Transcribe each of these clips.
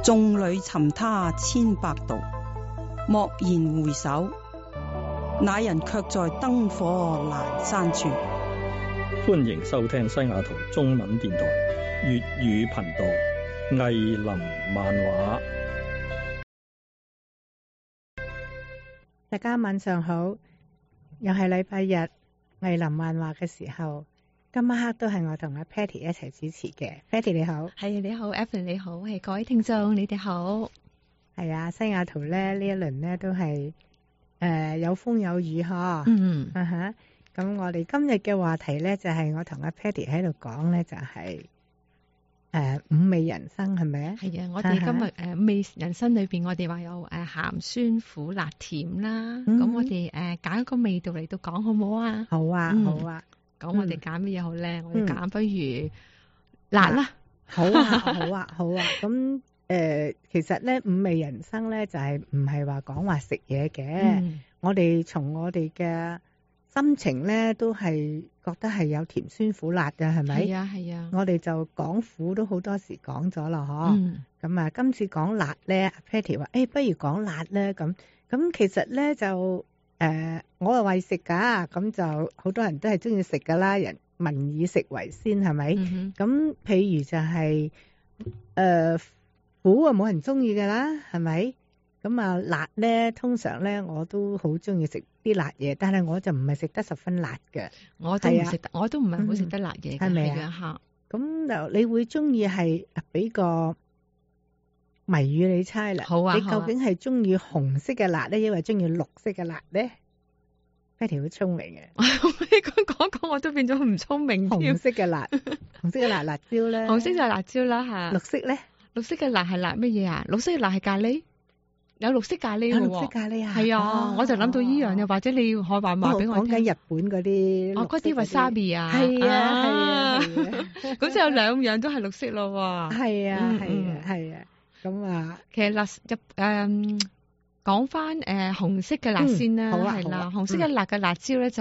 眾裏尋他千百度，驀然回首，那人卻在燈火闌珊處。 歡迎收聽西雅圖中文電台粵語頻道《藝林漫畫》。 大家晚上好，又係禮拜日藝林漫畫嘅時候，今晚黑都係我同阿 Patty 一齊主持嘅。Patty 你好。 係你好 Evan 你好，係各位聽眾你哋好。 係啊，西雅圖咧呢一輪咧都係有風有雨嗬。咁我哋今日嘅話題咧就係我同阿 Patty 喺度講咧就係五味人生係咪啊？ 係啊，我哋今日五味人生裏邊，我哋話有鹹酸苦辣甜啦。咁我哋揀一個味道嚟到講好唔好啊？ 好啊，好啊。 咁我哋揀乜嘢好咧？我哋揀不如辣啦。好啊， 好啊，好啊。咁其實咧五味人生咧就係唔係話講話食嘢嘅。我哋從我哋嘅心情咧都係覺得係有甜酸苦辣嘅，係咪？ 係啊，係啊。 我哋就講苦都好多時講咗啦，嗬。咁啊，今次講辣咧 ，Patty 話，不如講辣咧。咁其實咧就我係為食㗎，咁就好多人都係中意食㗎啦。人民以食為先，係咪？咁譬如就係苦啊，冇人中意㗎啦，係咪？咁啊，辣咧，通常咧我都好中意食啲辣嘢，但係我就唔係食得十分辣嘅。 我都唔食得，我都唔係好食得辣嘢嘅， 係咪啊？咁就你會中意係俾個謎語你猜啦。 好啊， 你究竟係中意紅色嘅辣咧，抑或中意綠色嘅辣咧？Patty 好聰明嘅。 你講我都變咗唔聰明。 紅色嘅辣，紅色嘅辣椒咧。 紅色就係辣椒啦嚇。 綠色咧？綠色嘅辣係辣乜嘢啊？綠色嘅辣係咖喱。有綠色咖喱喎。 綠色咖喱啊？係啊，我就諗到依樣，又或者你可話俾我聽。 講緊日本嗰啲。 嗰啲 wasabi 啊。 係啊。 咁就有兩樣都係綠色咯喎。 係啊，係啊。咁啊， 其實辣講翻紅色嘅辣先啦，係啦，紅色嘅辣嘅辣椒咧就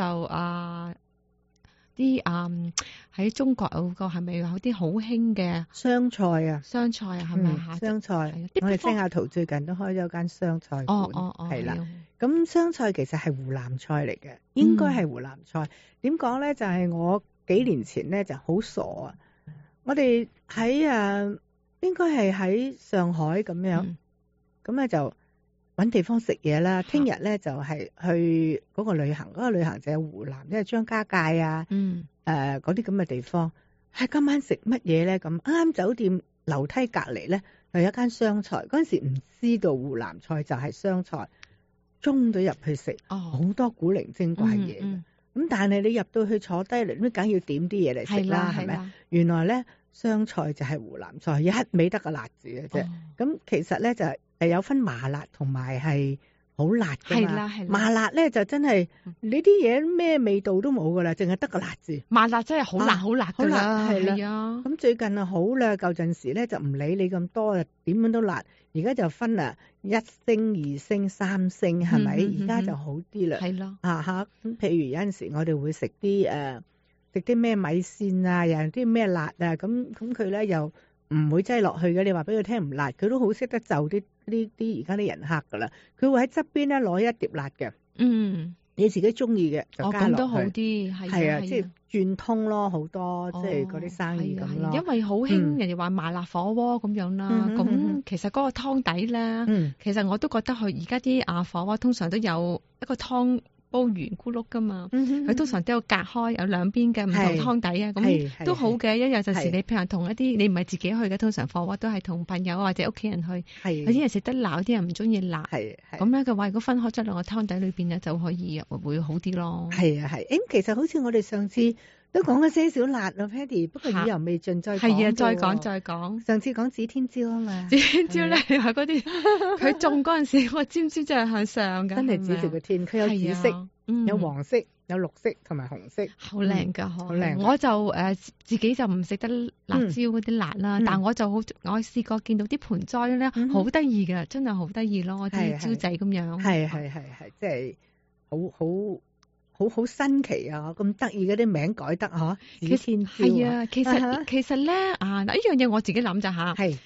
啲喺中國有個係咪有啲好興嘅湘菜啊？湘菜啊，係咪嚇？ 湘菜，我哋西雅圖最近都開咗間湘菜館，係啦。咁湘菜其實係湖南菜嚟嘅，應該係湖南菜。點講咧？就係我幾年前咧就好傻啊！我哋喺應該係喺上海咁樣，咁咧就搵地方食嘢啦。聽日咧就係去嗰個旅行，嗰個旅行就係湖南，即係張家界啊，嗰啲咁嘅地方。係今晚食乜嘢咧？咁啱酒店樓梯隔籬咧，有一間湘菜。嗰陣時唔知道湖南菜就係湘菜，衝咗入去食，好多古靈精怪嘢。咁但係你入到去坐低嚟，咁梗要點啲嘢嚟食啦，係咪？原來咧湘菜就係湖南菜，一味得個辣字嘅啫。咁其實咧就係有分麻辣同埋係好辣噶嘛。麻辣咧就真係你啲嘢咩味道都冇噶啦，淨係得個辣字。 麻辣真係好辣好辣噶啦， 係啊。咁最近啊好啦，舊陣時咧就唔理你咁多啦，點樣都辣。而家就分1星、2星、3星，係咪？而家就好啲啦。 係咯。 咁譬如有陣時我哋會食啲咩米線啊，又啲咩辣啊，咁佢咧又唔會擠落去嘅。你話俾佢聽唔辣，佢都好識得就啲而家啲人客噶啦。佢會喺側邊咧攞一碟辣嘅。你自己中意嘅就加落去。咁都好啲，係啊，即係轉通咯，好多即係嗰啲生意咁咯。 因為好興人哋話麻辣火鍋咁樣啦。咁其實嗰個湯底咧，其實我都覺得佢而家啲火鍋通常都有一個湯煲圓咕碌噶嘛，佢通常都有隔開，有兩邊嘅唔同湯底啊，咁都好嘅。有陣時你譬如同一啲你唔係自己去嘅，通常火鍋都係同朋友或者屋企人去，有啲人食得辣，有啲人唔中意辣，咁樣嘅話，如果分開咗兩個湯底裏邊咧，就可以會好啲咯。 其實好似我哋上次都講咗些少辣咯 Patty， 不過意猶未盡，再講。 再講。上次講指天椒啊嘛， 指天椒咧係嗰啲，佢種嗰陣時，個尖尖真係向上嘅， 真係指住個天。佢有紫色，有黃色，有綠色同埋紅色， 好靚㗎， 好靚。 我就自己就唔食得辣椒嗰啲辣啦，但我就我試過見到啲盆栽咧，好得意嘅，真係好得意咯，啲椒仔咁樣。 係，即係好新奇啊！咁得意嗰啲名改得嗬，指天椒。 係啊，其實咧呢樣嘢我自己諗咋吓。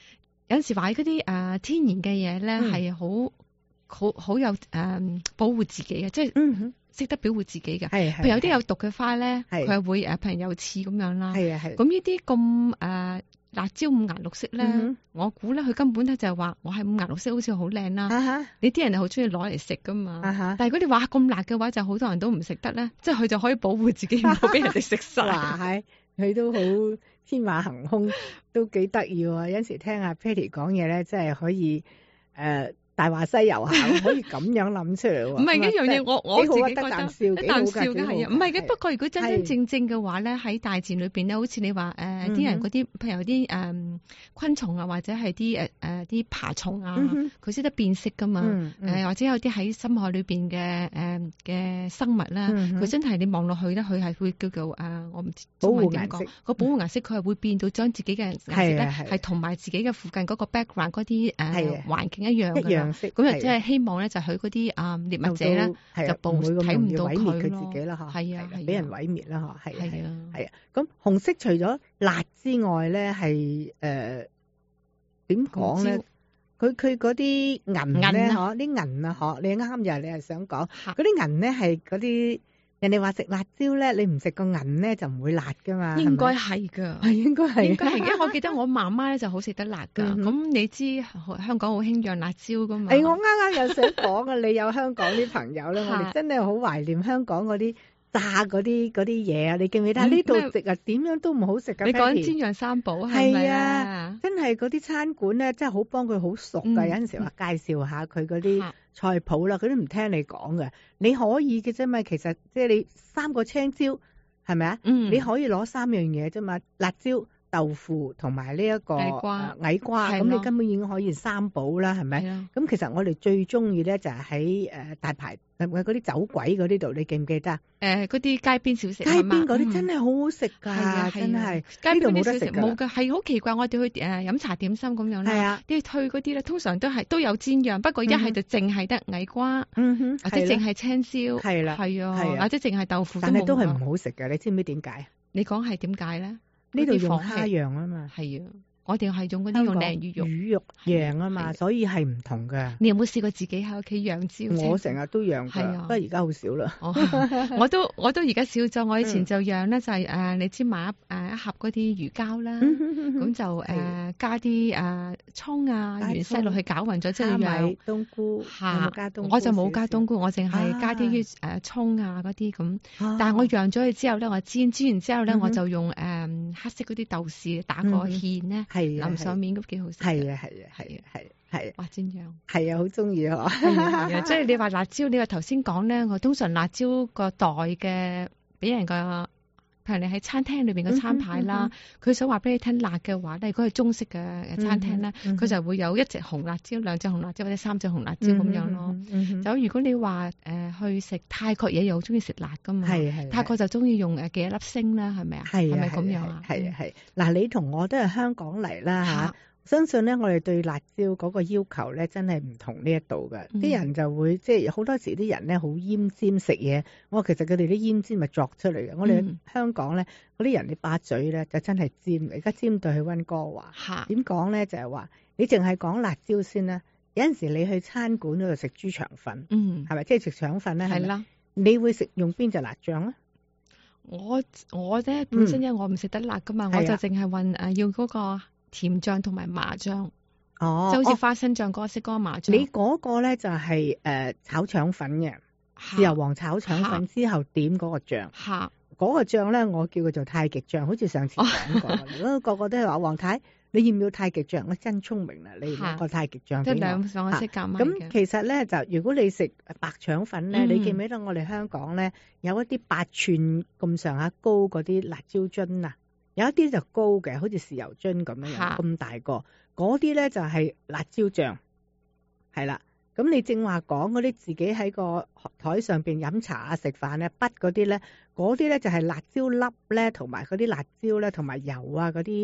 有陣時買嗰啲天然嘅嘢咧，係好有保護自己嘅，即係識得保護自己嘅。譬如有啲有毒嘅花咧，佢係會譬如有刺咁樣啦。係啊係。咁呢啲咁辣椒五顏六色咧，我估咧佢根本咧就係話我係五顏六色，好似好靚啦。你啲人係好中意攞嚟食噶嘛。但係如果你話咁辣嘅話，就好多人都唔食得咧，即係佢就可以保護自己唔好俾人哋食晒。 係，佢都好天馬行空，都幾得意喎。有陣時聽阿 Patty 講嘢咧，真係可以大話西遊下，可以咁樣諗出嚟喎。唔係呢樣嘢，我自己覺得得啖笑嘅係啊。唔係嘅，不過如果真真正嘅話咧，喺大自然裏邊咧，好似你話啲人嗰啲，譬如有啲昆蟲啊，或者係啲爬蟲啊，佢識得變色噶嘛。或者有啲喺深海裏邊嘅生物啦，佢真係你望落去咧，佢係會叫做我唔知保護顏色。 個保護顏色佢係會變到將自己嘅顏色咧，係同埋自己嘅附近嗰個 background 嗰啲環境一樣嘅。咁就即係希望咧，就佢嗰啲獵物者咧，就睇唔到佢自己啦，嚇。係啊，俾人毀滅啦，嚇。係啊，係啊。咁紅色除咗辣之外咧，係點講咧？佢嗰啲銀咧，嗬，啲銀啊，嗬，你啱就係你係想講嗰啲銀咧，係嗰啲。人哋話食辣椒咧，你唔食個銀咧就唔會辣噶嘛。 應該係噶，係應該係，因為我記得我媽媽咧就好食得辣噶。咁你知香港好興釀辣椒噶嘛？ 我啱啱又想講啊，你有香港啲朋友咧，我哋真係好懷念香港嗰啲炸嗰啲嘢啊！你記唔記得？呢度食啊，點樣都唔好食噶。 你講煎釀三寶係咪啊？ 真係嗰啲餐館咧，真係好幫佢好熟噶。有陣時話介紹下佢嗰啲菜譜啦，佢都唔聽你講嘅。你可以嘅啫嘛，其實即係你3個青椒係咪啊？你可以攞3樣嘢啫嘛，辣椒、豆腐同埋呢一個矮瓜，咁你根本已經可以3寶啦，係咪？咁其實我哋最中意咧就係喺大排嗰啲酒鬼嗰啲度，你記唔記得啊？嗰啲街邊小食， 街邊嗰啲真係好好食㗎，真係呢度冇得食㗎。 冇㗎，係好奇怪。我哋去飲茶點心咁樣啦，啲退嗰啲咧，通常都有煎釀，不過一係就淨係得矮瓜，或者淨係青椒，係啦，係啊，或者淨係豆腐， 但係都係唔好食㗎。你知唔知點解？ 你講係點解咧？ 呢度用蝦樣啊嘛， 係啊，我哋係用嗰啲用鯪魚肉釀啊嘛，所以係唔同㗎。 你有冇試過自己喺屋企釀椒？ 我成日都釀㗎，不過而家好少啦。 我都而家少咗。我以前就釀咧，就係你知買一盒嗰啲魚膠啦，咁就加啲葱啊、芫茜落去攪勻咗之後釀。 冬菇嚇， 我就冇加冬菇，我淨係加啲葱啊嗰啲咁。但係我釀咗佢之後咧，我煎完之後咧，我就用黑色嗰啲豆豉打個芡咧，淋上面咁幾好食。係啊，哇，煎釀係啊，好中意啊！ 即係你話辣椒，你話頭先講咧，我通常辣椒個袋嘅俾人個，譬如你喺餐廳裏邊嘅餐牌啦，佢想話俾你聽辣嘅話咧，如果係中式嘅餐廳咧，佢就會有1隻紅辣椒、2隻紅辣椒或者3隻紅辣椒咁樣咯。就如果你話去食泰國嘢，又好中意食辣噶嘛，泰國就中意用幾粒星啦，係咪啊？係咪咁樣啊？ 係嗱，你同我都係香港嚟啦嚇。相信咧，我哋對辣椒嗰個要求咧，真係唔同呢一度嘅。啲人就會即係好多時啲人咧好奄尖食嘢。我其實佢哋啲奄尖咪作出嚟嘅。我哋香港咧嗰啲人啲把嘴咧就真係尖。而家尖到去溫哥華，點講咧就係話你淨係講辣椒先啦。有陣時你去餐館嗰度食豬腸粉，係咪即係食腸粉咧？係啦，你會食用邊隻辣醬咧？ 我咧本身因為我唔食得辣噶嘛，我就淨係問要嗰個甜醬同埋麻醬，就好似花生醬嗰個色嗰個麻醬。 你嗰個咧就係炒腸粉嘅，豉油黃炒腸粉之後點嗰個醬。嗰個醬咧我叫佢做太極醬，好似上次講過。如果個個都係話黃太，你要唔要太極醬？我真聰明啦，你攞個太極醬俾我。 即係兩個色夾埋嘅。 咁其實咧就如果你食白腸粉咧，你記唔記得我哋香港咧有一啲8寸咁上下高嗰啲辣椒樽啊？有一啲就高嘅，好似豉油樽咁樣咁大個，嗰啲咧就係辣椒醬，係啦。咁你正話講嗰啲自己喺個台上邊飲茶啊、食飯咧、筆嗰啲咧，嗰啲咧就係辣椒粒咧，同埋嗰啲辣椒咧，同埋油啊嗰啲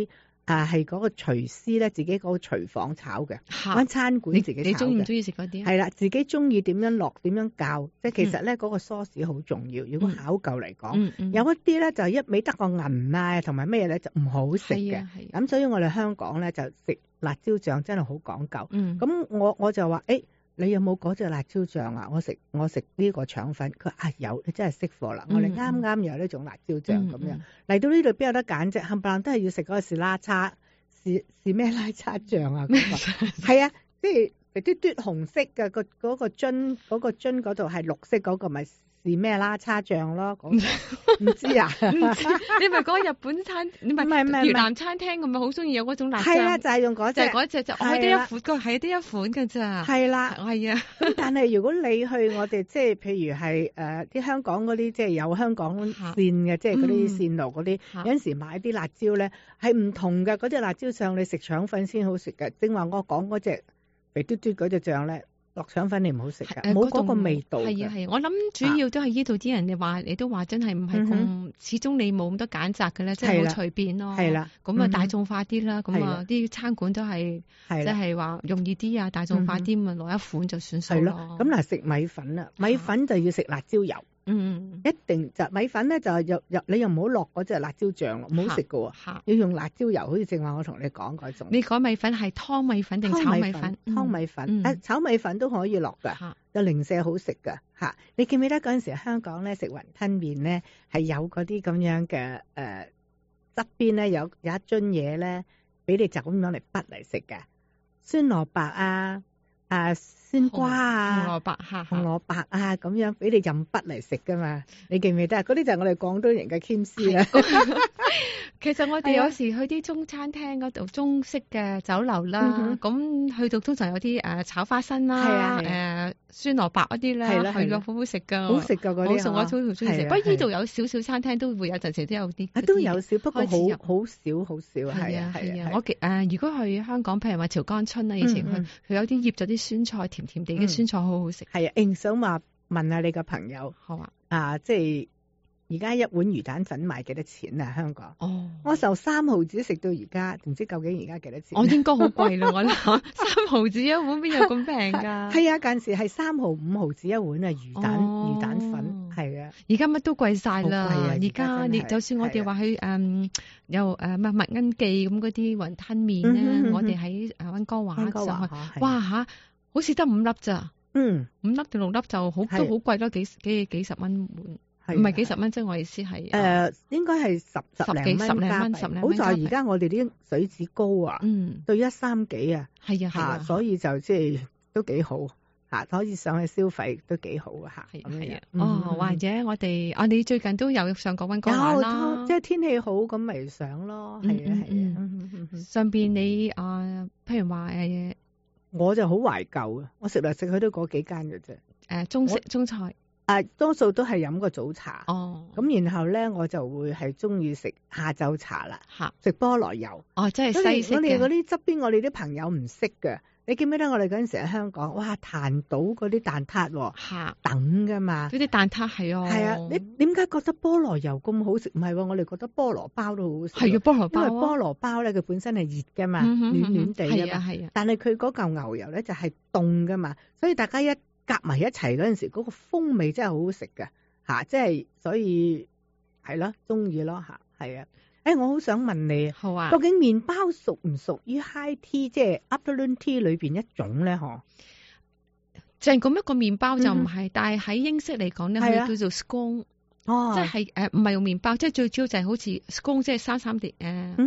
係嗰個廚師咧，自己嗰個廚房炒嘅，間餐館自己炒嘅。 你中唔中意食嗰啲？ 係啦，自己中意點樣落，點樣教，即係其實咧嗰個 sauce 好重要。如果考究嚟講，有一啲咧就一味得個銀啊，同埋咩嘢咧就唔好食嘅。咁所以我哋香港咧就食辣椒醬真係好講究。咁我就話你有冇嗰隻辣椒醬啊？我食呢個腸粉，佢話有，你真係識貨啦。我哋啱啱有呢種辣椒醬咁樣嚟到呢度，邊有得揀啫？冚唪唥都係要食嗰個士拉叉，是咩拉叉醬啊？係啊，即係嘟嘟紅色嘅嗰個樽嗰度係綠色嗰個咪是咩拉叉醬咯？唔知啊？ 你咪講日本餐，你咪越南餐廳咁咪好中意有嗰種辣醬？ 係啊，就係用嗰隻， 就係得一款，個係得一款㗎咋。係啦，係啊。 咁但係如果你去我哋即係譬如係啲香港嗰啲即係有香港線嘅，即係嗰啲線路嗰啲，有陣時買啲辣椒咧係唔同嘅。嗰隻辣椒醬你食腸粉先好食嘅。正話我講嗰隻肥嘟嘟嗰隻醬咧。落腸粉你唔好食㗎，冇嗰個味道。 係啊係，我諗主要都係呢度啲人你都話真係唔係咁，始終你冇咁多揀擇嘅咧，即係好隨便咯。係啦，咁啊大眾化啲啦，咁啊啲餐館都係即係話容易啲啊，大眾化啲咪攞一款就算數咯。係咯，咁嗱食米粉啦，米粉就要食辣椒油。一定就米粉咧就你又唔好落嗰隻辣椒醬咯，唔好食噶喎。要用辣椒油，好似正話我同你講嗰種。 你講米粉係湯米粉定炒米粉？ 湯米粉，炒米粉都可以落噶，就零舍好食噶吓。你記唔記得嗰陣時香港咧食雲吞麵咧係有嗰啲咁樣嘅側邊咧有一樽嘢咧俾你就咁樣嚟滗嚟食嘅，酸蘿蔔啊鮮瓜啊，紅蘿蔔啊，咁樣俾你任筆嚟食噶嘛？你記唔記得？嗰啲就係我哋廣東人嘅謙絲啦。 其實我哋有時去啲中餐廳嗰度，中式嘅酒樓啦，咁去到通常有啲炒花生啦，酸蘿蔔嗰啲咧，係個好好食噶， 好食噶嗰啲， 我好中意食。不過呢度有少少餐廳都會有陣時都有啲， 都有少，不過好少，係啊。 我如果去香港，譬如話潮乾春啊，以前佢有啲醃咗啲酸菜，甜甜地嘅酸菜好好食。 係啊，想話問下你個朋友， 好啊， 即係。而家一碗魚蛋粉賣幾多錢啊？香港我受3毫子食到而家，唔知究竟而家幾多錢？ 我應該好貴啦，我諗3毫子一碗邊有咁平㗎？ 係啊，近時係3毫5毫子一碗啊，魚蛋粉係啊。 而家乜都貴晒啦，而家你就算我哋話去有麥恩記咁嗰啲雲吞麵咧，我哋喺溫哥華上去，哇嚇，好似得5粒咋？5粒定6粒就都好貴咯，幾十蚊碗。唔係幾十蚊，即係我意思係應該係十零蚊，好在而家我哋啲水紙高啊，對130幾啊， 係啊， 所以就即係都幾好嚇，可以上去消費都幾好啊嚇。 係啊，或者我哋你最近都有上過溫哥華啦， 即係天氣好咁咪上咯，係啊。 上邊你譬如話我就好懷舊啊，我食嚟食去都嗰幾間嘅啫。 中式中菜。 多數都係飲個早茶，咁然後咧我就會係中意食下晝茶啦，食菠蘿油。 即係西式嘅。我哋嗰啲側邊，我哋啲朋友唔識嘅。你記唔記得我哋嗰陣時喺香港，哇彈到嗰啲蛋撻，等噶嘛。 嗰啲蛋撻係啊。係啊， 你點解覺得菠蘿油咁好食？唔係喎，我哋覺得菠蘿包都好好食。 係啊，菠蘿包。 因為菠蘿包咧，佢本身係熱噶嘛，暖暖地啊嘛。係啊。但係佢嗰嚿牛油咧就係凍噶嘛，所以大家一夾埋一齊嗰陣時，嗰個風味真係好好食㗎吓，即係所以係咯，中意咯吓，係啊。我好想問你， 好啊， 究竟麵包屬唔屬於 high tea， 即係 afternoon tea 裏邊一種咧？嗬， 就係咁一個麵包就唔係，但係喺英式嚟講咧，佢叫做 scone，即係唔係用麵包，即係最主要就係好似 scone，即係三三碟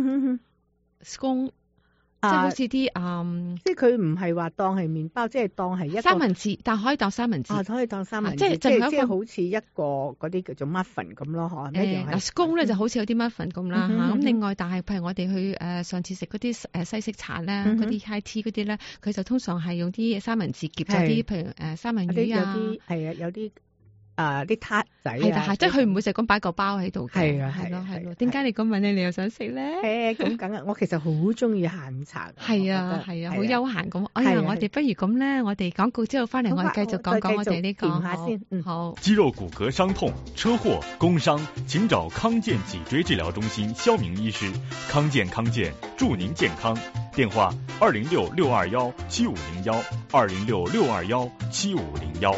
scone。即係好似啲即係佢唔係話當係麵包，即係當係一個三文治，但可以當三文治。 可以當三文治，即係好似一個嗰啲叫做 muffin 咁咯，嗬。 scone 咧就好似有啲 muffin 咁啦嚇。咁另外，但係譬如我哋去上次食嗰啲西式茶咧，嗰啲 high tea 嗰啲咧，佢就通常係用啲三文治夾咗啲，譬如三文魚啊， 係啊，有啲啲撻仔係即係佢唔會就咁擺個包喺度嘅。係啊，係咯。點解你咁問你又想食咧？ 咁梗係，我其實好中意下午茶。 係啊，好悠閒咁。哎呀，我哋不如咁咧，我哋廣告之後翻嚟，我哋繼續講我哋呢個。 下先。 好。 肌肉骨骼傷痛、車禍、工傷，請找康健脊椎治療中心肖明醫師。康健，祝您健康。電話206-621-7501 206-621-7501。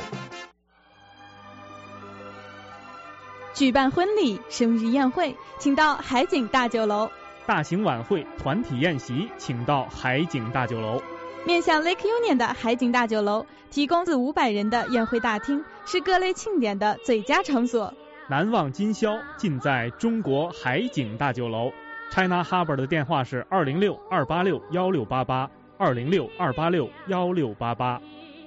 舉辦婚禮、生日宴會，請到海景大酒樓。 大型晚會、團體宴席，請到海景大酒樓。 面向 Lake Union 的海景大酒樓，提供400-500人的宴會大廳，是各類慶典的最佳場所。 難忘今宵，盡在中國海景大酒樓。China Harbour 的電話是206-286-1688 206-286-1688。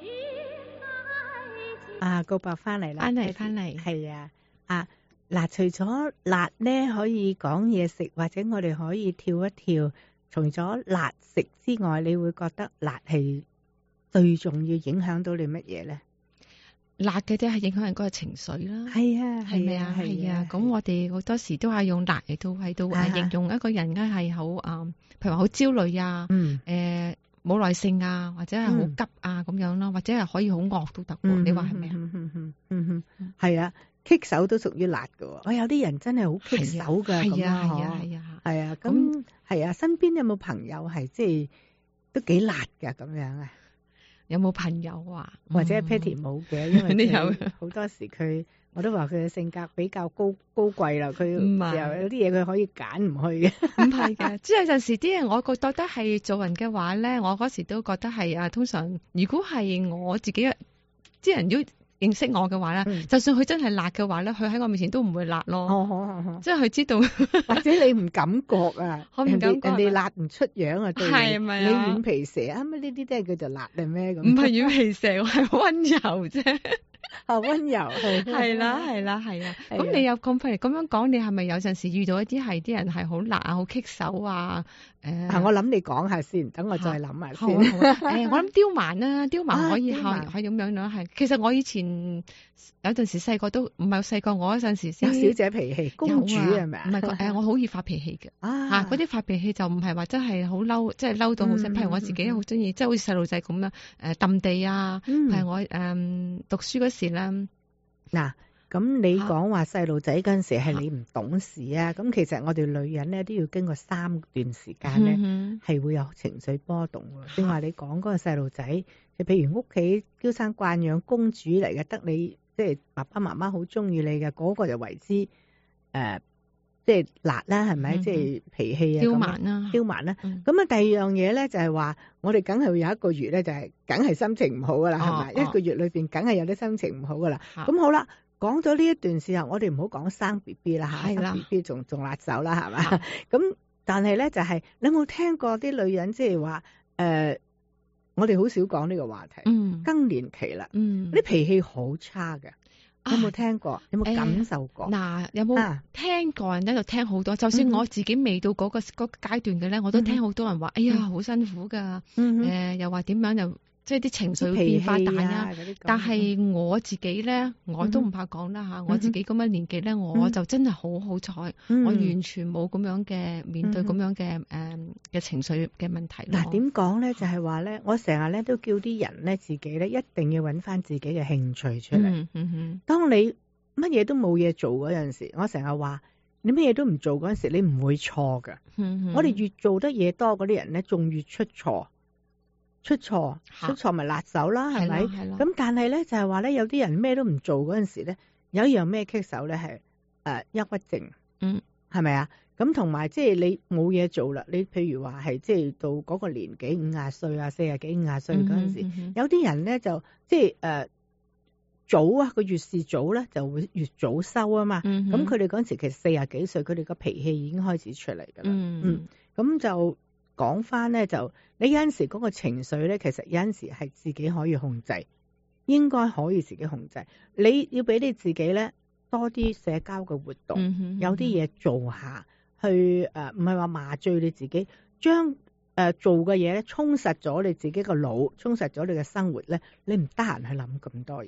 高伯翻嚟啦， 翻嚟， 係啊，嗱，除咗辣咧可以講嘢食，或者我哋可以跳一跳。除咗辣食之外，你會覺得辣係最重要影響到你乜嘢咧？ 辣嘅啫係影響人嗰個情緒啦。 係啊， 係咪啊？係啊。咁我哋好多時都係用辣嚟到喺度形容一個人咧係好譬如話好焦慮啊，冇耐性啊，或者係好急啊咁樣咯，或者係可以好惡都得。你話係咪啊？ 係啊。棘手都屬於辣㗎，我有啲人真係好棘手㗎，咁啊，咁係啊，身邊有冇朋友係即係都幾辣㗎咁樣啊？ 有冇朋友啊？ 或者 Patty 冇嘅，因為好多時我都話佢嘅性格比較高貴啦，佢有啲嘢佢可以揀唔去嘅。 唔係嘅，即係有陣時啲人，我覺得係做人嘅話咧，我嗰時都覺得係通常如果係我自己啲人要認識我嘅話咧，就算佢真係辣嘅話咧，佢喺我面前都唔會辣咯。即係佢知道， 或者你唔感覺啊，人哋辣唔出樣啊，對係咪啊？ 你軟皮蛇啊，乜呢啲都係叫做辣定咩咁？ 唔係軟皮蛇，我係溫柔啫。 溫柔係啦。咁你有咁樣講，你係咪有陣時遇到一啲啲人係好辣啊、好棘手啊？ 我諗你講下先，等我再諗下先。 我諗刁蠻啦，刁蠻可以係咁樣咯。係，其實我以前有陣時細個都唔係細個，我嗰陣時先小姐脾氣，公主係咪啊？ 唔係我好易發脾氣嘅。嗰啲發脾氣就唔係話真係好嬲，即係嬲到好犀。譬如我自己好中意，即係好似細路仔咁啦，揼地啊。譬如我讀書嗰時咧， 嗱。咁你講話細路仔嗰陣時係你唔懂事啊？咁其實我哋女人咧都要經過3段時間咧，係會有情緒波動喎。正話你講嗰個細路仔，就譬如屋企嬌生慣養公主嚟嘅，得你即係爸爸媽媽好中意你嘅，嗰個就為之即係辣啦，係咪？即係脾氣啊，刁蠻啦。咁啊，第二樣嘢咧就係話，我哋梗係會有一個月咧，就係梗係心情唔好噶啦，係咪？一個月裏邊梗係有啲心情唔好噶啦。咁好啦。講咗呢一段時候，我哋唔好講生 BB 啦嚇，生 BB 仲辣手啦，係嘛？咁但係咧就係你有冇聽過啲女人即係話我哋好少講呢個話題。更年期啦，啲脾氣好差嘅，有冇聽過？有冇感受過？ 嗱，有冇聽過人喺度聽好多？就算我自己未到嗰個階段嘅咧，我都聽好多人話：哎呀，好辛苦㗎。又話點樣又？即係啲情緒變化大啦，但係我自己咧，我都唔怕講啦嚇。我自己咁嘅年紀咧，我就真係好彩，我完全冇咁樣嘅面對咁樣嘅情緒嘅問題。 嗱，點講咧？就係話咧，我成日咧都叫啲人咧自己咧一定要揾翻自己嘅興趣出嚟。當你乜嘢都冇嘢做嗰陣時，我成日話你乜嘢都唔做嗰陣時，你唔會錯㗎。我哋越做得嘢多嗰啲人咧，仲越出錯。出錯咪辣手啦，係咪？咁但係咧就係話咧，有啲人咩都唔做嗰陣時咧，有一樣咩棘手咧係抑鬱症，係咪啊？咁同埋即係你冇嘢做啦，你譬如話係即係到嗰個年紀50歲啊、40幾50歲嗰陣時，有啲人咧就即係早啊，個越是早咧就會越早收啊嘛。咁佢哋嗰陣時其實40幾歲，佢哋個脾氣已經開始出嚟㗎啦。咁就。講翻咧就，你有陣時嗰個情緒咧，其實有陣時係自己可以控制，應該可以自己控制。你要俾你自己咧多啲社交嘅活動，有啲嘢做下，去唔係話麻醉你自己，將做嘅嘢咧充實咗你自己個腦，充實咗你嘅生活咧，你唔得閒去諗咁多嘢。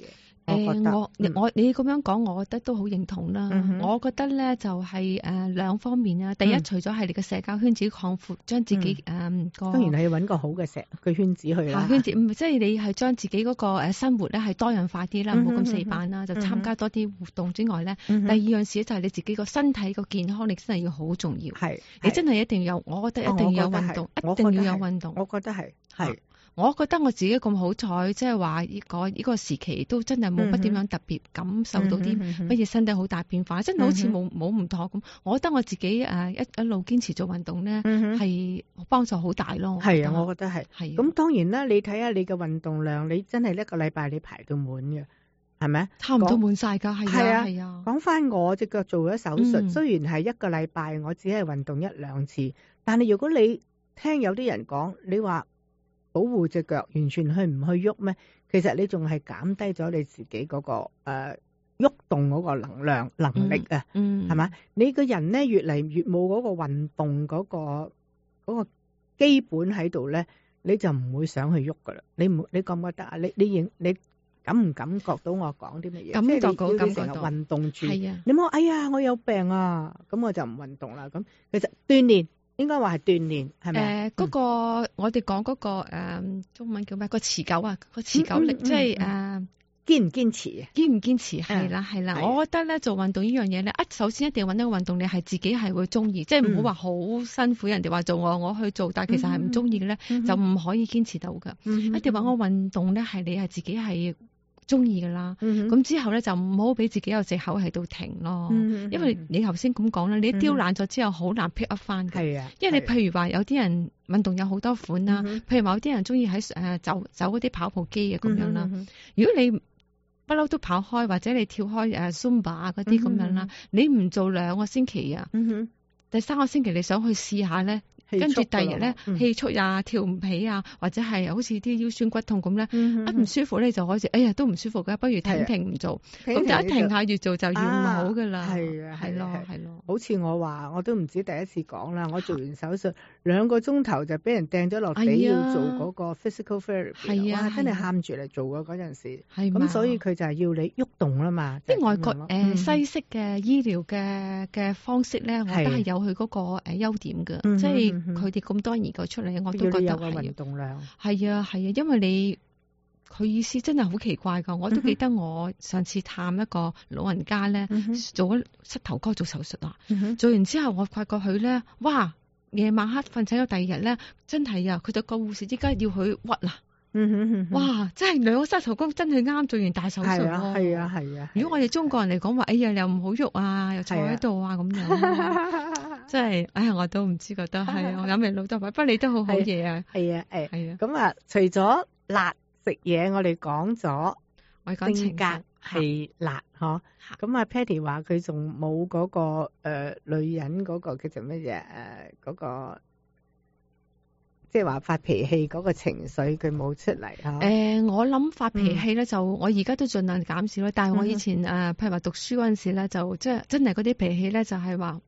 你咁樣講，我覺得都好認同啦。我覺得咧就係兩方面啊。第一，除咗係你嘅社交圈子擴闊，將自己當然係要揾個好嘅圈子去啦。 圈子即係你係將自己嗰個生活咧係多樣化啲啦，唔好咁死板啦，就參加多啲活動之外咧。第二樣事就係你自己個身體個健康，你真係要好重要。係你真係一定有，我覺得一定要有運動，一定要有運動。 我覺得係。 我覺得我自己咁好彩，即係話呢個時期都真係冇乜點樣特別感受到啲乜嘢身體好大變化，真係好似冇唔妥咁。我覺得我自己一路堅持做運動咧，係幫助好大咯。 係啊，我覺得係。係。咁當然啦，你睇下你嘅運動量，你真係一個禮拜你排到滿嘅，係咪？ 差唔多滿晒㗎，係啊。 講翻我隻腳做咗手術，雖然係一個禮拜我只係運動1-2次，但係如果你聽有啲人講，你話保護隻腳完全去唔去喐咩？其實你仲係減低咗你自己嗰個喐動嗰個能力啊，係嘛？你個人咧越嚟越冇嗰個運動嗰個基本喺度咧，你就唔會想去喐噶啦。你覺唔覺得啊？你感唔感覺到我講啲乜嘢？ 感覺到運動住。係啊。你冇哎呀，我有病啊，咁我就唔運動啦。咁其實鍛煉。應該話係鍛煉，係咪？ 嗰個我哋講嗰個中文叫咩？個持久啊，個持久力，即係堅唔堅持啊？ 堅唔堅持？係啦，係啦。我覺得咧做運動呢樣嘢咧，首先一定要揾一個運動你係自己係會中意，即係唔好話好辛苦，人哋話做我去做，但係其實係唔中意嘅咧，就唔可以堅持到噶。一定要揾個運動咧，係你係自己係中意噶啦，咁之後咧就唔好俾自己有藉口喺度停咯，因為你頭先咁講啦，你丟爛咗之後好難 pick up 翻嘅，係啊，因為你譬如話有啲人運動有好多款啦，譬如話有啲人中意喺走嗰啲跑步機嘅咁樣啦，如果你不嬲都跑開或者你跳開Zumba 嗰啲咁樣啦，你唔做2個星期啊，第3個星期你想去試下咧。跟住第二日咧，氣促啊，跳唔起啊，或者係好似啲腰酸骨痛咁咧，一唔舒服咧就開始，哎呀都唔舒服嘅，不如停唔做。咁就一停下越做就越唔好噶啦。係啊，係咯，係咯。 好似我話，我都唔止第一次講啦。我做完手術2個鐘頭就俾人掟咗落地，要做嗰個 physical therapy。係啊，真係喊住嚟做嘅嗰陣時。係咁，所以佢就係要你喐動啦嘛。 啲外國西式嘅醫療嘅方式咧，我覺得係有佢嗰個優點嘅，即係。佢哋咁多研究出嚟，我都覺得有個運動量。 係啊，係啊，因為佢意思真係好奇怪噶。我都記得我上次探一個老人家咧，做咗膝頭哥做手術啊。做完之後，我發覺佢咧，哇！夜晚黑瞓醒咗第2日咧，真係啊，佢就個護士依家要佢屈啦。哇！真係2個膝頭哥真係啱做完大手術咯。 係啊，係啊。 如果我哋中國人嚟講話，哎呀，又唔好喐啊，又坐喺度啊咁樣。真係，哎呀，我都唔知覺得係啊，我諗起老豆話，不過你都好好嘢啊。係啊， 係啊。咁啊，除咗辣食嘢，我哋講咗， 我講性格係辣嗬。咁啊 Patty 話佢仲冇嗰個女人嗰個叫做乜嘢嗰個，即係話發脾氣嗰個情緒佢冇出嚟嗬。 我諗發脾氣咧就我而家都盡量減少啦，但係我以前譬如話讀書嗰陣時咧，就即係真係嗰啲脾氣咧就係話。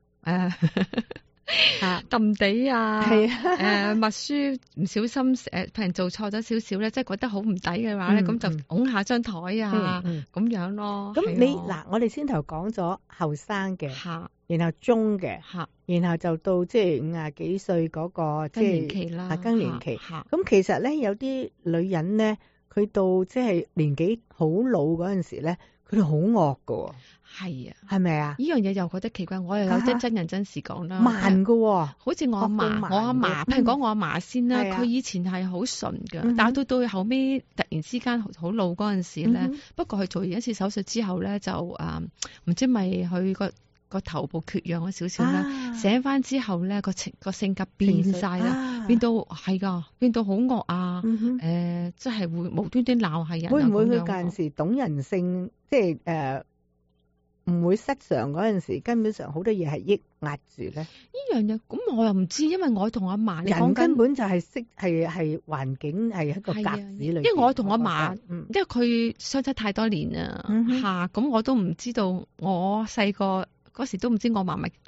揼地啊，默書唔小心譬如做錯咗少少咧，即係覺得好唔抵嘅話咧，咁就拱下張台啊，咁樣咯。 咁你嗱，我哋先頭講咗後生嘅，然後中嘅，然後就到即係50幾歲嗰個即係更年期啦，更年期。咁其實咧有啲女人咧，佢到即係年紀好老嗰陣時咧，佢哋好惡噶。 係啊， 係咪啊？ 呢樣嘢又覺得奇怪，我又有啲真人真事講啦。 慢噶， 好似我阿嫲，譬如講我阿嫲先啦，佢以前係好純噶，但係到後尾突然之間好老嗰陣時咧，不過佢做完一次手術之後咧，就唔知咪佢個頭部缺氧咗少少啦，醒翻之後咧個性格變晒啦，變到係噶，變到好惡啊，即係會無端端鬧係人。 會唔會佢嗰陣時懂人性，即係唔會失常嗰陣時，根本上好多嘢係抑壓住咧。 呢樣嘢咁我又唔知，因為我同阿嫲人根本就係係環境係一個格子裏。 因為我同阿嫲，因為佢相差太多年啦，咁我都唔知道。我細個嗰時都唔知我嫲咪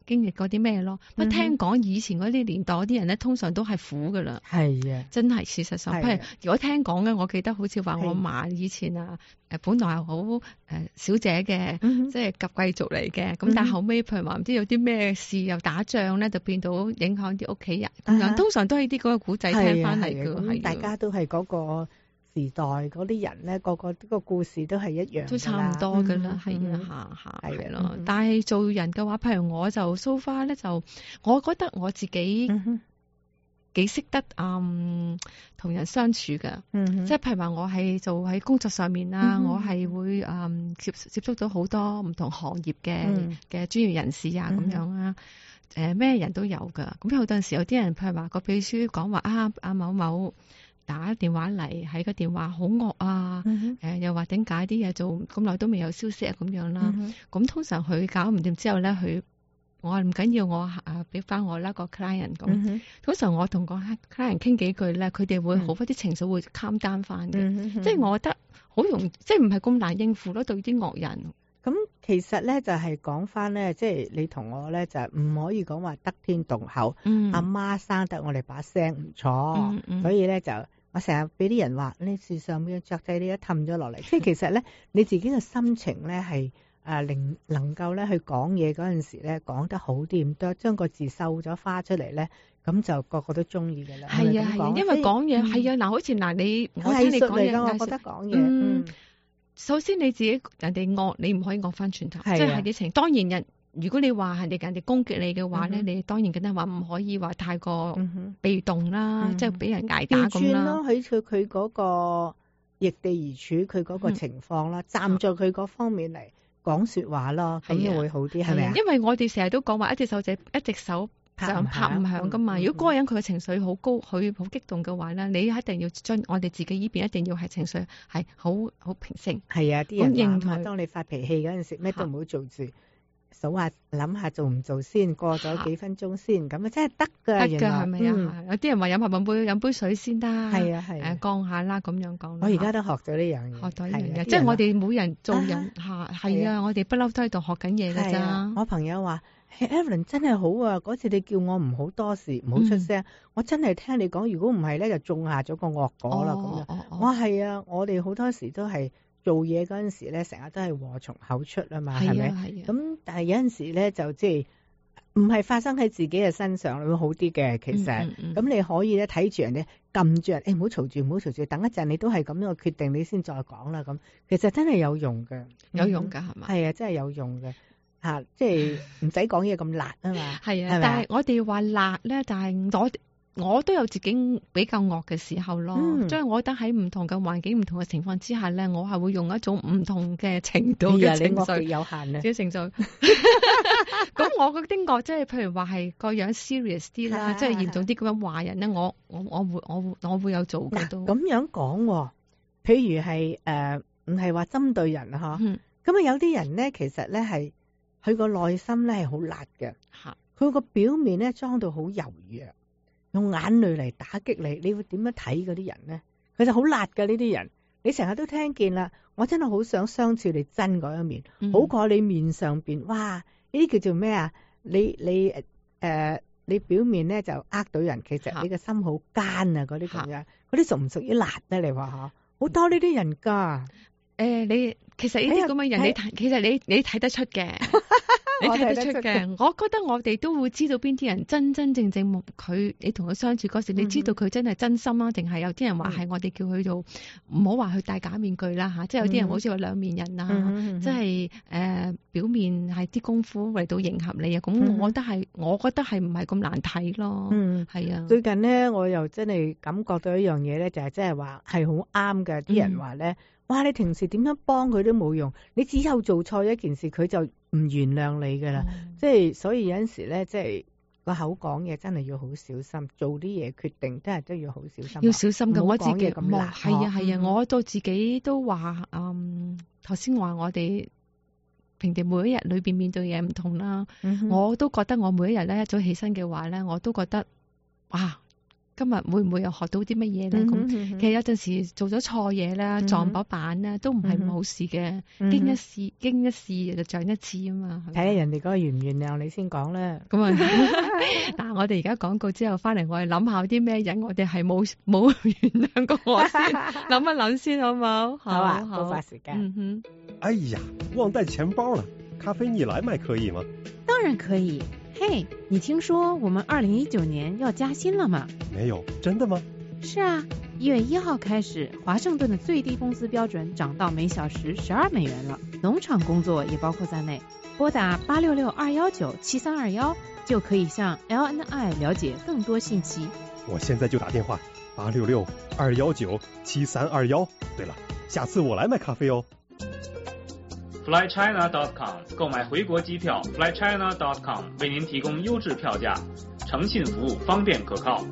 經歷過啲咩咯。不過聽講以前嗰啲年代嗰啲人咧，通常都係苦噶啦。 係啊， 真係事實上，譬如如果聽講嘅，我記得好似話我嫲以前啊，本來係好小姐嘅，即係及貴族嚟嘅。咁但係後尾譬如話唔知有啲咩事又打仗咧，就變到影響啲屋企人咁樣。通常都係啲嗰個古仔聽翻嚟嘅。 咁大家都係嗰個時代嗰啲人咧，個故事都係一樣， 都差唔多噶啦，係係咯。但係做人嘅話，譬如我就 so far 咧，就我覺得我自己幾識得同人相處噶，即係譬如話我係做喺工作上面啦，我係會接觸到好多唔同行業嘅專業人士啊咁樣啊，咩人都有噶。咁有陣時有啲人譬如話個秘書講話阿某某打電話嚟，喺個電話好惡啊，又話點解啲嘢做咁耐都未有消息啊咁樣啦。咁通常佢搞唔掂之後咧，我話唔緊要，我俾翻我啦個 client 咁。通常我同個 client 傾幾句咧，佢哋會好翻啲情緒會 calm down 翻嘅。即係我覺得好容易，即係唔係咁難應付咯，對啲惡人。 咁其實咧就係講翻咧，即係你同我咧就唔可以講話得天獨厚。阿媽生得我哋把聲唔錯，所以咧就。我成日俾啲人話，你樹上面嘅雀仔你一氹咗落嚟，即係其實咧你自己嘅心情咧係能夠咧去講嘢嗰陣時咧講得好啲咁多，將個字繡咗花出嚟咧，咁就個個都中意嘅啦。係啊係啊， 因為講嘢係啊嗱，好似嗱我聽你講嘢， 我覺得講嘢首先你自己人哋惡，你唔可以惡翻轉頭，即係啲情。當然如果你話人哋攻擊你嘅話咧，你當然梗係話唔可以話太過被動啦，即係俾人捱打咁啦。 咯，喺佢嗰個逆地而處，佢嗰個情況啦，站在佢嗰方面嚟講說話咯，咁樣會好啲，係咪啊？ 因為我哋成日都講話一隻手掌拍唔響噶嘛。如果嗰個人佢嘅情緒好高，佢好激動嘅話咧，你一定要將我哋自己呢邊一定要係情緒係好平靜。 係啊，啲人話當你發脾氣嗰陣時，咩都唔好做住。數下諗下做唔做先，過咗幾分鐘先，咁啊真係得噶， 得噶係咪啊？有啲人話飲杯水先得， 係啊係， 降下啦咁樣講。 我而家都學咗呢樣嘢， 學咗呢樣嘢，即係我哋每人做人係啊，我哋不嬲都喺度學緊嘢噶咋。 我朋友話，Evelyn 真係好啊，嗰次你叫我唔好多事，唔好出聲，我真係聽你講，如果唔係咧就種下咗個惡果啦咁樣。我係啊，我哋好多時都係。做嘢嗰陣時咧，成日都係禍從口出啊嘛，係咪？咁但係有陣時咧，就即係唔係發生喺自己嘅身上會好啲嘅。其實咁你可以咧睇住人哋撳住人，唔好嘈住，唔好嘈住，等一陣你都係咁樣嘅決定，你先再講啦。咁其實真係有用嘅， 有用噶係嘛？ 係啊，真係有用嘅嚇，即係唔使講嘢咁辣啊嘛。 係啊，但係我哋話辣咧，但係我都有自己比較惡嘅時候咯，所以我覺得喺唔同嘅環境、唔同嘅情況之下咧，我係會用一種唔同嘅程度嘅情緒， 有限啊， 啲情緒。咁我嗰啲惡，即係譬如話係個樣 serious 啲啦，即係嚴重啲咁樣話人咧，我會有做嘅都。 咁樣講，譬如係唔係話針對人啊？嗬，咁啊有啲人咧，其實咧係佢個內心咧係好辣嘅，佢個表面咧裝到好柔弱。用眼淚嚟打擊你，你會點樣睇嗰啲人咧？佢就好辣㗎呢啲人，你成日都聽見啦。我真係好想相處你真嗰一面，好過你面上邊。哇！呢啲叫做咩啊？你表面咧就呃到人，其實你個心好奸啊！嗰啲咁樣，嗰啲屬唔屬於辣咧？你話吓？好多呢啲人㗎。你其實呢啲咁嘅人，其實你睇得出嘅。你睇得出嘅，我覺得我哋都會知道邊啲人真真正正你同佢相處嗰時，你知道佢真係真心啊，定係有啲人話係我哋叫佢做唔好話去戴假面具啦吓，即係有啲人好似話兩面人啊，即係表面係啲功夫嚟到迎合你啊，咁我覺得係唔係咁難睇咯，係啊。 最近咧，我又真係感覺到一樣嘢咧，就係即係話係好啱嘅。啲人話咧，哇！你平時點樣幫佢都冇用，你只有做錯一件事，佢就唔原諒你噶啦。即係所以有陣時咧，即係個口講嘢真係要好小心，做啲嘢決定都要好小心。 要小心嘅，我自己咁辣。 係啊，我到自己都話，頭先話我哋平時每一日裏邊面對嘢唔同啦，我都覺得我每一日咧一早起身嘅話咧，我都覺得哇！ 今日會唔會又學到啲乜嘢咧？咁其實有陣時做咗錯嘢咧，撞到板咧，都唔係冇事嘅。經一試就長一智啊嘛。 睇下人哋嗰個原唔原諒你先講啦。 咁啊，嗱，我哋而家廣告之後翻嚟，我哋諗下啲咩人，我哋係冇原諒過我先，諗一諗先好冇？ 好啊，冇花時間。 哎呀，忘帶錢包了，咖啡你來買可以嗎？ 當然可以。嘿，你聽說我們2019年要加薪了嗎？ 沒有，真的嗎？ 是啊，1月1號開始，華盛頓的最低工資標準漲到每小時12美元了，農場工作也包括在內。撥打866-219-7321就可以向 LNI 了解更多信息。 我現在就打電話866-219-7321。對了，下次我來買咖啡哦。 flychina.com 購買回國機票 flychina.com 為您提供優質票價，誠信服務，方便可靠。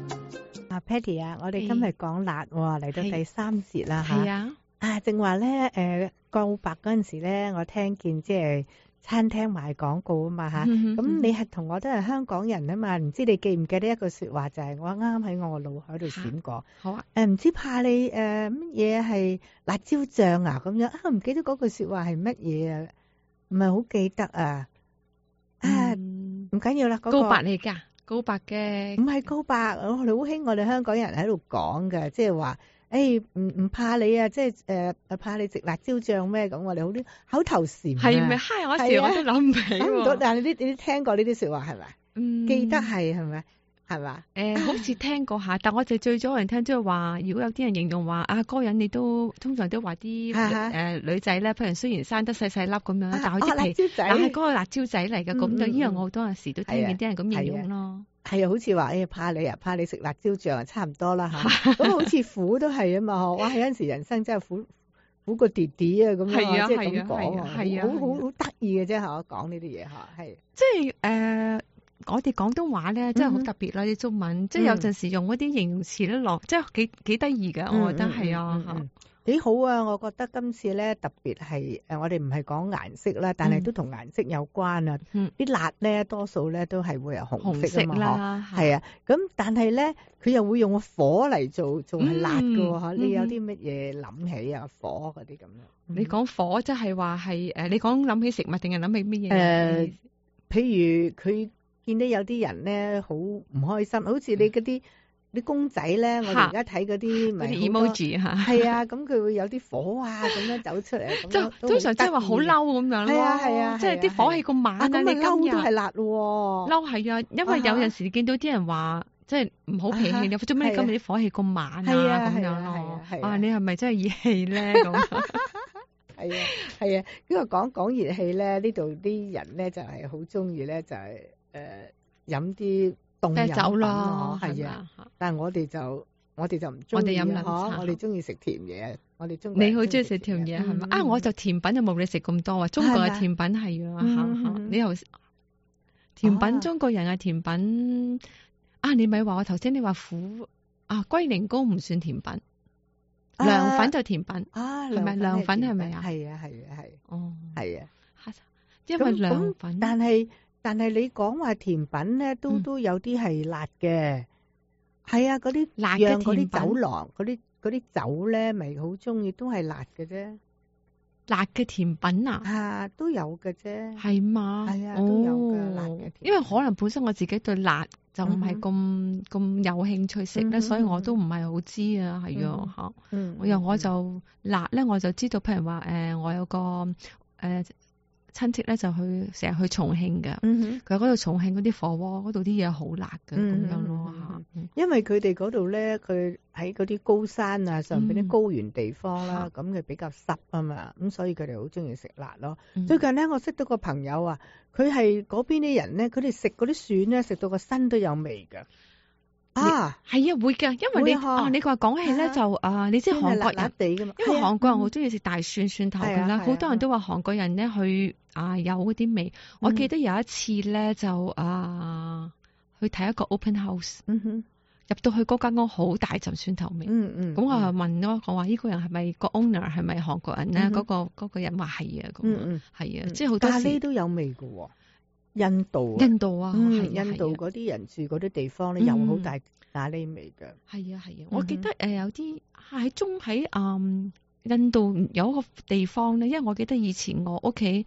Patty 啊，我哋今日講辣喎，嚟到第3節啦嚇。 係啊， 正話咧告白嗰陣時咧，我聽見即係餐廳賣廣告啊嘛嚇。咁你係同我都係香港人啊嘛，唔知你記唔記得一句説話就係我啱啱喺我個腦海度閃過。 好啊。 唔知怕你乜嘢係辣椒醬啊咁樣啊？唔記得嗰句説話係乜嘢啊？唔係好記得啊。唔緊要啦，嗰個告白嚟㗎。告白嘅唔係告白，我哋好興我哋香港人喺度講嘅，即係話唔怕你啊，即係怕你食辣椒醬咩咁，我哋好啲口頭禪係咪？嗨，我時我都諗唔起喎。 但係你都聽過呢啲説話係咪？記得係咪？係嘛？ 好似聽過下，但我就最早人聽即係話，如果有啲人形容話嗰個人，你都通常都話啲女仔咧，譬如雖然生得細細粒咁樣，但係佢啲皮，但係嗰個辣椒仔嚟嘅，咁就呢樣我好多時都聽見啲人咁形容咯。 係啊，好似話怕你啊，怕你食辣椒醬啊，差唔多啦嚇。咁好似苦都係啊嘛，哇！有陣時人生真係苦過弟弟啊咁樣，即係咁講啊，好得意嘅啫嚇，我講呢啲嘢嚇，係即係我哋廣東話咧，真係好特別啦！啲中文，即係有陣時用嗰啲形容詞咧落，即係幾得意嘅，我覺得係啊， 幾好啊！我覺得今次咧特別係我哋唔係講顏色啦，但係都同顏色有關啊。啲辣咧多數咧都係會有紅色啊嘛，係啊。咁但係咧佢又會用個火嚟做係辣嘅喎。你有啲乜嘢諗起啊？火嗰啲咁樣。 你講火即係話係你講諗起食物定係諗起乜嘢？ 譬如佢見到有啲人咧好唔開心，好似你嗰啲公仔咧，我哋而家睇嗰啲咪 emoji 嚇， 係啊，咁佢會有啲火啊咁樣走出嚟，咁通常即係話好嬲咁樣咯， 係啊， 即係啲火氣咁猛啊！你嬲都係辣喎， 嬲係啊，因為有陣時見到啲人話即係唔好脾氣，你做咩你今日啲火氣咁猛啊咁樣咯？啊，你係咪真係熱氣咧咁？ 係啊，因為講熱氣咧，呢度啲人咧就係好中意咧，就係飲啲凍飲酒咯，係啊。但係我哋就唔中意飲我哋中意食甜嘢，我哋中你好中意食甜嘢係咪？我就甜品就冇你食咁多啊。中國嘅甜品係啊，你又甜品中國人嘅甜品你咪話我頭先你話苦龜苓膏唔算甜品，涼粉就甜品係咪？涼粉係咪啊？ 係啊，哦，係啊， 因為涼粉， 但係你講話甜品咧，都有啲係辣嘅，係啊，嗰啲辣嘅嗰啲酒廊嗰啲酒咧，咪好中意都係辣嘅啫。 辣嘅甜品都有嘅啫， 係嘛？ 係啊，都有嘅辣嘅。 因為可能本身我自己對辣就唔係咁有興趣食咧，所以我都唔係好知啊，係啊嚇。我就辣咧，我就知道，譬如話我有個親戚咧就成日去重慶嘅，佢喺嗰度重慶嗰啲火鍋嗰度啲嘢好辣嘅咁樣咯嚇。 因為佢哋嗰度咧，佢喺嗰啲高山啊上邊啲高原地方啦，咁佢比較濕啊嘛，咁所以佢哋好中意食辣咯。最近咧，我識到個朋友啊，佢係嗰邊啲人咧，佢哋食嗰啲蒜咧，食到個身都有味㗎。係啊，會㗎，因為你話講起咧就你知韓國人地㗎嘛，因為韓國人好中意食大蒜頭㗎啦，好多人都話韓國人咧去有嗰啲味。我記得有一次咧就去睇一個 open house，入到去嗰間屋好大陣蒜頭味，咁我就問咗我話呢個人係咪個 owner 係咪韓國人咧？嗰個人話係啊，咁係啊，即係好多時咖喱都有味㗎喎。 印度啊， 印度嗰啲人住嗰啲地方咧，有好大咖喱味㗎。 係啊，我記得有啲喺印度有一個地方咧，因為我記得以前我屋企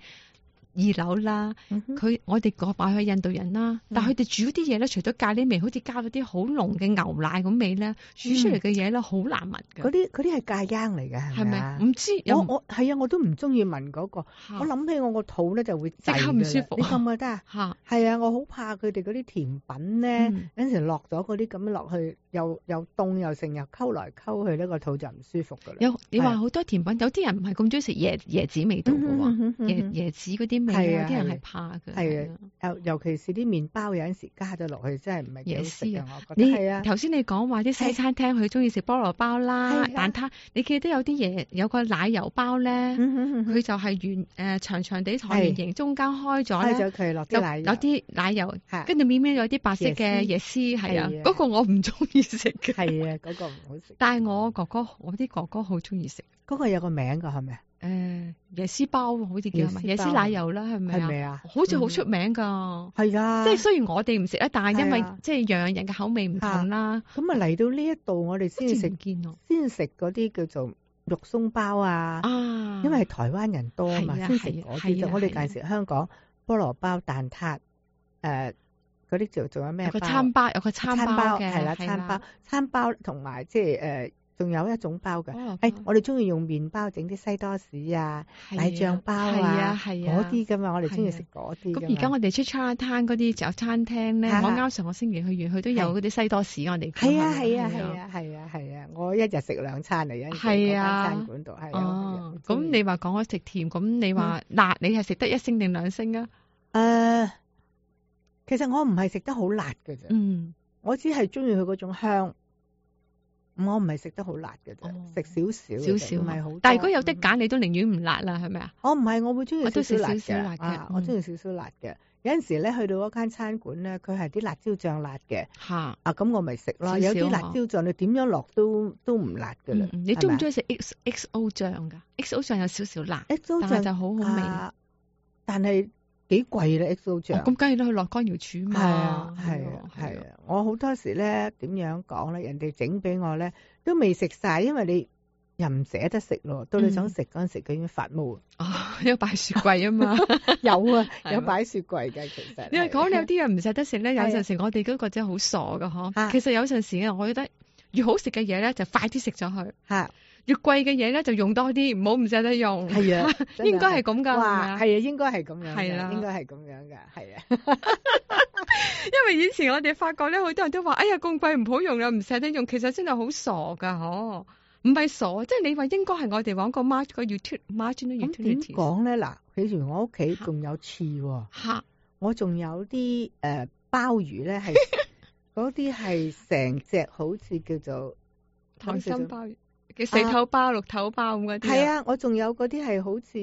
2樓啦，我哋嗰擺去印度人啦，但係佢哋煮啲嘢咧，除咗咖喱味，好似加咗啲好濃嘅牛奶咁味咧，煮出嚟嘅嘢咧好難聞嘅。 嗰啲係芥秧嚟嘅，係咪啊？ 唔知我係啊，我都唔中意聞嗰個。我諗起我個肚咧就會即刻唔舒服。 你覺唔覺得啊？係啊，我好怕佢哋嗰啲甜品咧，有陣時落咗嗰啲咁落去，又凍又成日溝來溝去呢個肚就唔舒服噶啦。 你話好多甜品，有啲人唔係咁中意食椰子味道嘅喎，椰子嗰啲味有啲人係怕嘅。 係啊，尤其是啲麵包有陣時加咗落去，真係唔係幾好食啊！我覺得係啊。 頭先你講話啲西餐廳佢中意食菠蘿包啦、蛋撻，你記得有啲嘢有個奶油包咧，佢就係圓長長地橢圓形，中間開咗佢落啲奶油， 有啲奶油，跟住面有啲白色嘅椰絲，係啊，嗰個我唔中意食嘅。 係啊，嗰個唔好食。 但係我啲哥哥好中意食。 嗰個有個名㗎，係咪啊？ 椰絲包好似叫咩？椰絲奶油啦，係咪啊？好似好出名㗎。係啊，即係雖然我哋唔食啊，但係因為即係樣人嘅口味唔同啦。 咁啊嚟到呢一度，我哋先食嗰啲叫做肉鬆包啊。因為係台灣人多啊嘛，先食嗰啲。就我哋介紹香港菠蘿包、蛋撻，嗰啲仲有咩包？有個餐包嘅，係啦，餐包同埋即係仲有一種包嘅，我哋中意用麵包整啲西多士啊、奶醬包啊，嗰啲噶嘛，我哋中意食嗰啲。 咁而家我哋出餐廳嗰啲就餐廳咧，我啱上個星期去完，佢都有嗰啲西多士，我哋係啊，我一日食2餐嚟嘅，喺餐館度係啊。 咁你話講開食甜，咁你話辣，你係食得1星定2星啊？ 其實我唔係食得好辣嘅啫，我只係中意佢嗰種香。我唔係食得好辣嘅啫，食少少，唔係好。 但係如果有得揀，你都寧願唔辣啦，係咪啊？ 我唔係，我會中意少少辣嘅。 我中意少少辣嘅。有陣時咧，去到嗰間餐館咧，佢係啲辣椒醬辣嘅。咁我咪食咯。有啲辣椒醬你點樣落都唔辣噶啦。 你中唔中意食 XO 醬噶？XO 醬有少少辣，XO 醬就好好味。 但係幾貴咧 XO 醬。 咁梗係都去落乾瑤柱嘛。 係啊。我好多時咧點樣講咧，人哋整俾我咧都未食晒，因為你又唔捨得食咯。到你想食嗰陣時，佢已經發毛。 有擺雪櫃啊嘛。 有擺雪櫃嘅其實。 你話講你有啲嘢唔捨得食咧，有陣時我哋嗰個真係好傻噶嗬。其實有陣時我覺得越好食嘅嘢咧，就快啲食咗佢。越貴嘅嘢咧就用多啲，唔好唔捨得用。 係啊， 應該係咁噶。 係啊，應該係咁樣。係啦，應該係咁樣噶。係啊。 因為以前我哋發覺咧，好多人都話：哎呀，咁貴唔好用啦，唔捨得用。其實真係好傻噶，嗬？唔係傻，即係你話應該係我哋講個 marginal utility。 點講咧？嗱，譬如我屋企仲有翅喎，我仲有啲鮑魚咧，係嗰啲係成隻好似叫做溏心鮑魚嘅4頭鮑、6頭鮑咁嗰啲。 係啊，我仲有嗰啲係好似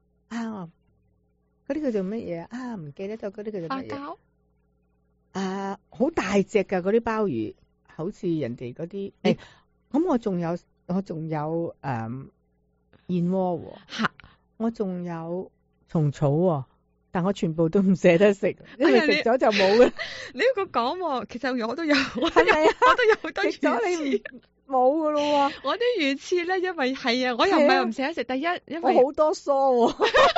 嗰啲叫做乜嘢啊？唔記得咗嗰啲叫做乜嘢？花膠。好大隻噶嗰啲鮑魚，好似人哋嗰啲。咁我仲有燕窩喎，我仲有蟲草，但我全部都唔捨得食，因為食咗就冇啦。 你呢個講，其實我都有，我都有好多魚翅，你冇噶咯。 我啲魚翅咧，因為係啊，我又唔係唔捨得食。第一，因為我好多梳。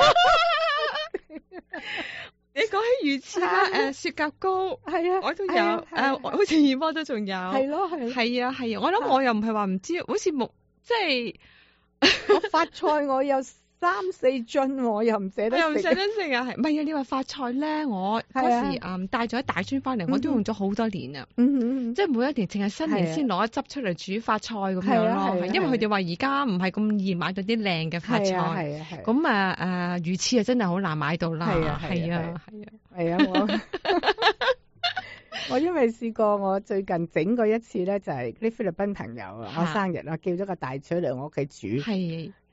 你講起魚翅啦，雪蛤膏係啊，我都有，好似燕窩都仲有，係咯，係啊，我諗我又唔係話唔知，好似即係我發菜我有3-4樽，我又唔捨得食， 又唔捨得食啊，係唔係啊？你話發菜咧，我嗰時帶咗一大樽翻嚟，我都用咗好多年啊，即係每一年淨係新年先攞一汁出嚟煮發菜咁樣咯，因為佢哋話而家唔係咁易買到啲靚嘅發菜，咁魚翅啊真係好難買到啦，係啊，我因為試過，我最近整過一次咧，就係啲菲律賓朋友我生日，我叫咗個大廚嚟我屋企煮。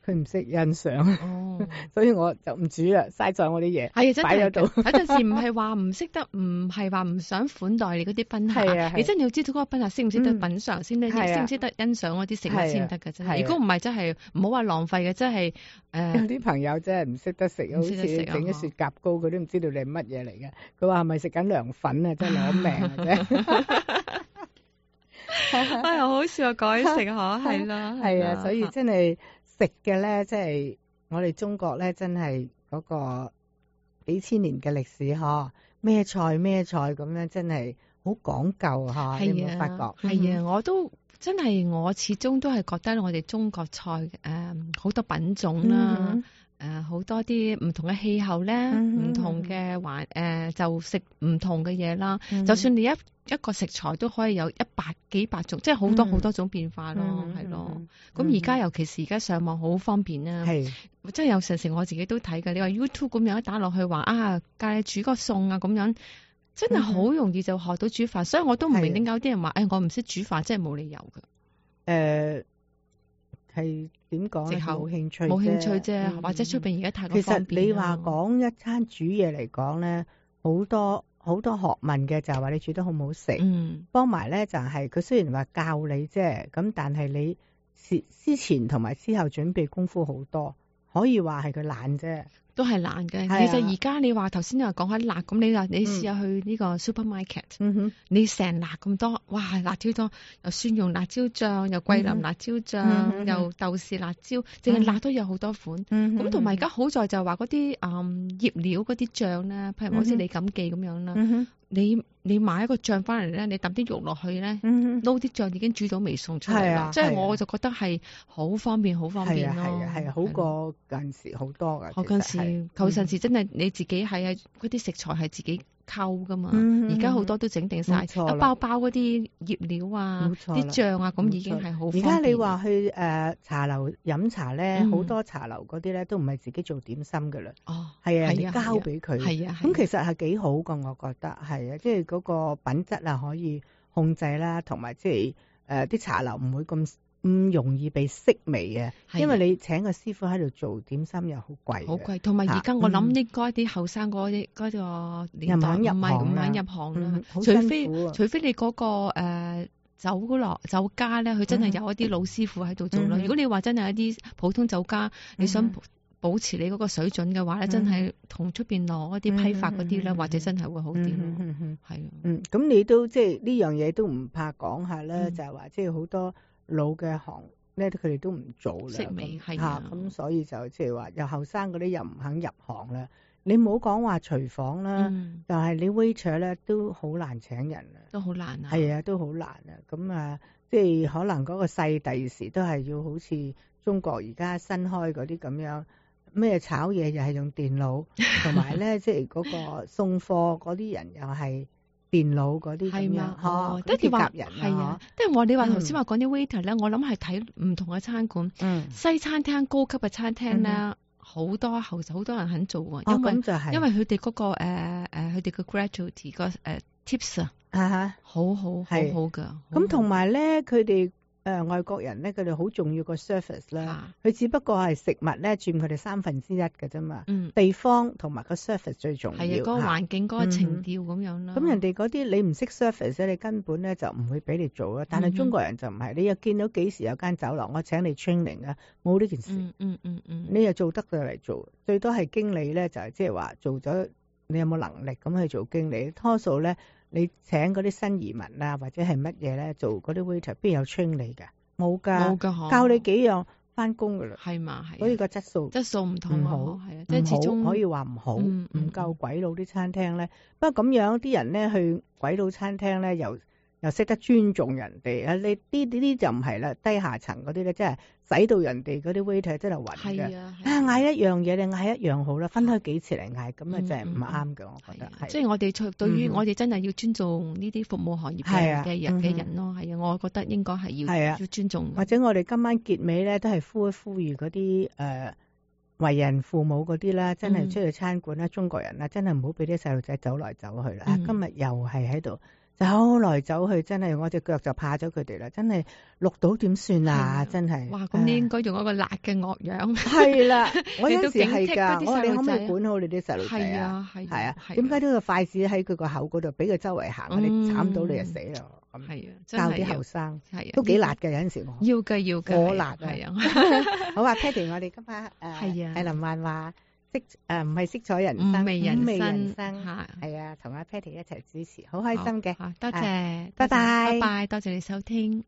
佢唔識欣賞，所以我就唔煮啦，嘥咗我啲嘢。 係啊，真係擺喺度。 有陣時唔係話唔識得，唔係話唔想款待你嗰啲賓客，你真係要知道嗰個賓客識唔識得品嚐先咧，識唔識得欣賞嗰啲食物先得㗎真係。如果唔係真係唔好話浪費嘅，真係有啲朋友真係唔識得食，好似整啲雪蛤膏，佢都唔知道你係乜嘢嚟嘅。佢話係咪食緊涼粉啊？真係攞命啊！啫。 哎呀，好笑啊！改食嗬，係啦， 係啊，所以真係食嘅咧，即係我哋中國咧，真係嗰個幾千年嘅歷史嗬，咩菜咁樣，真係好講究吓。你有冇發覺？ 係啊，我都真係，我始終都係覺得我哋中國菜好多品種啦。好多啲唔同嘅氣候咧，唔同嘅就食唔同嘅嘢啦。就算你一個食材都可以有幾百種，即係好多種變化咯，係咯。咁而家尤其是而家上網好方便啦，即係有陣時我自己都睇㗎。你話 YouTube 咁樣一打落去話教你煮個餸啊咁樣，真係好容易就學到煮飯。所以我都唔明點解有啲人話我唔識煮飯，真係冇理由㗎。 係點講咧？冇興趣啫，或者出邊而家太過方便。 其實你話講一餐煮嘢嚟講咧，好多學問嘅，就係話你煮得好唔好食。幫埋咧就係佢雖然話教你啫，咁但係你之前同埋之後準備功夫好多，可以話係佢懶啫。 都係難嘅。其實而家你話頭先你話講下辣咁，你試下去呢個 supermarket，你成辣咁多，哇！辣椒多，又蒜蓉辣椒醬，又桂林辣椒醬，又豆豉辣椒，淨係辣都有好多款。咁同埋而家好在就係話嗰啲醃料嗰啲醬咧，譬如好似李錦記咁樣啦，你買一個醬翻嚟咧，你揼啲肉落去咧，撈啲醬已經煮到味餸出嚟啦。即係我就覺得係好方便，好方便咯。 係好過近時好多㗎。 舊陣時真係你自己係嗰啲食材係自己溝噶嘛，而家好多都整定晒，一包包嗰啲醃料啊、啲醬啊，咁已經係好方便。 而家你話去茶樓飲茶咧，好多茶樓嗰啲咧都唔係自己做點心噶啦。係啊，你交俾佢。係啊，咁其實係幾好噶，我覺得係啊，即係嗰個品質啊可以控制啦，同埋即係啲茶樓唔會咁容易被式微啊，因為你請個師傅喺度做點心又好貴， 同埋而家我諗應該啲後生嗰個年代唔肯入行啦，除非你嗰個酒家咧，佢真係有一啲老師傅喺度做啦。如果你話真係一啲普通酒家，你想保持你嗰個水準嘅話咧，真係同出邊攞一啲批發嗰啲咧，或者真係會好啲咯。係咁你都即係呢樣嘢都唔怕講下啦，就係話即係好多老嘅行咧，佢哋都唔做啦，咁所以就即係話又後生嗰啲又唔肯入行啦。你唔好講話廚房啦，但係你 waiter 咧都好難請人啊， 都好難啊， 係啊，都好難啊。咁即係可能嗰個勢第時都係要好似中國而家新開嗰啲咁樣，咩炒嘢又係用電腦，同埋咧即係嗰個送貨嗰啲人又係電腦嗰啲咁樣， 即係話係啊，即係你話頭先話講啲 waiter 咧，我諗係睇唔同嘅餐館，西餐廳、高級嘅餐廳咧，好多人肯做喎，因為佢哋嗰個佢哋嘅 graduate 個tips 好好噶。 咁同埋咧，佢哋外國人咧，佢哋好重要個 service 啦，佢只不過係食物咧佔佢哋1/3嘅啫嘛，地方同埋個 service 最重要。 係啊，嗰個環境、嗰個情調咁樣啦。 咁人哋嗰啲你唔識 service 你根本咧就唔會俾你做啊。但係中國人就唔係，你又見到幾時有間酒樓，我請你 training 啊，冇呢件事。你又做得就嚟做，最多係經理咧，就係即係話做咗，你有冇能力咁去做經理？多數咧。你請嗰啲新移民啊，或者係乜嘢咧，做嗰啲 waiter，邊有 train 你㗎？冇㗎，教你幾樣翻工㗎啦。 係嘛，係。 所以個質素唔同， 唔好， 係啊，即係始終可以話唔好，唔夠鬼佬啲餐廳咧。不過咁樣啲人咧去鬼佬餐廳咧，又識得尊重人哋啊！你啲就唔係啦，低下層嗰啲咧，真係使到人哋嗰啲 waiter 真係暈嘅。嗌一樣嘢，你嗌一樣好啦，分開幾次嚟嗌，咁啊真係唔啱嘅，我覺得係。 即係我哋對於我哋真係要尊重呢啲服務行業嘅人咯，係啊，我覺得應該係要尊重。 或者我哋今晚結尾咧，都係呼籲嗰啲為人父母嗰啲啦，真係出去餐館啦，中國人啦，真係唔好俾啲細路仔走來走去啦。今日又係喺度走來走去，真係我隻腳就怕咗佢哋啦，真係錄到點算啊？真係哇！咁你應該用一個辣嘅惡樣。 係啦，我有時係㗎， 我你可唔可以管好你啲細路仔啊？係啊，點解呢個筷子喺佢個口嗰度，俾佢周圍行，你慘到你就死啦！咁係啊，教啲後生都幾辣嘅，有陣時我要嘅， 火辣係啊。 好啊 ，Patty， 我哋今日係林漫畫。唔係色彩人生， 五味人生係啊，同阿 Patty 一齊主持，好開心嘅。 多謝， 拜拜， 多謝你收聽。